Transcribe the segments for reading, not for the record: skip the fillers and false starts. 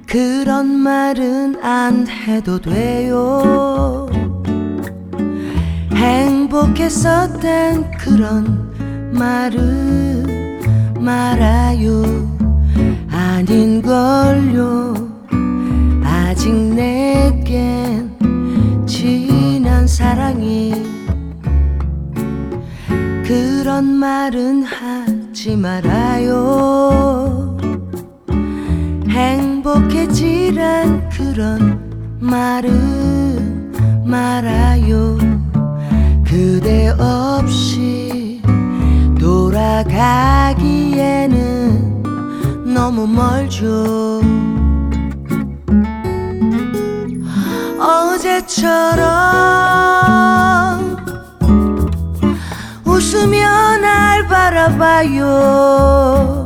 그런 말은 안 해도 돼요. 행복했었던 그런 말은 말아요. 아닌걸요. 아직 내겐 지난 사랑이. 그런 말은 하지 말아요. 행복해지란 그런 말은 말아요. 그대 없이 돌아가기에는 너무 멀죠. 어제처럼 웃으며 날 바라봐요.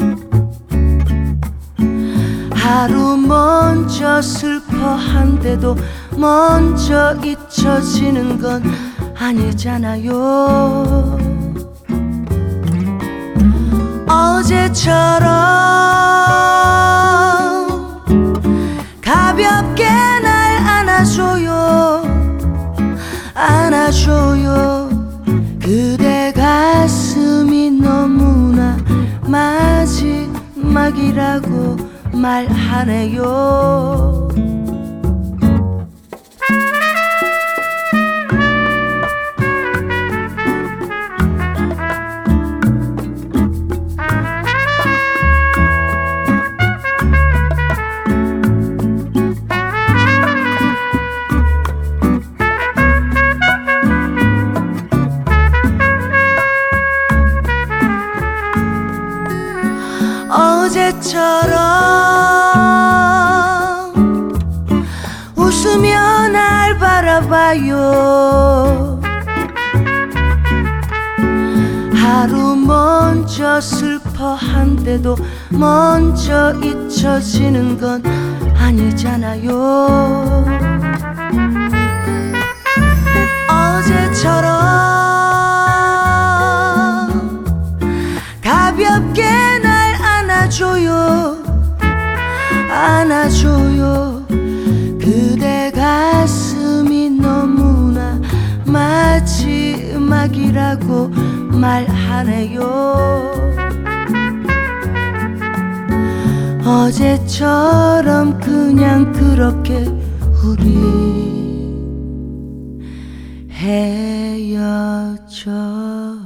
하루 먼저 슬퍼한데도 먼저 잊혀지는 건 아니잖아요. 어제처럼 가볍게 날 안아줘요. 안아줘요. 그대 가슴이 너무나 마지막이라고 말하네요. 어제처럼 웃으며 날 바라봐요. 하루 먼저 슬퍼한데도 먼저 잊혀지는 건 아니잖아요. 어제처럼 가볍게 날 안아줘요. 안아줘요. 그대 가슴이 너무나 마지막이라고 말하네요. 어제처럼 그냥 그렇게 우리 헤어져.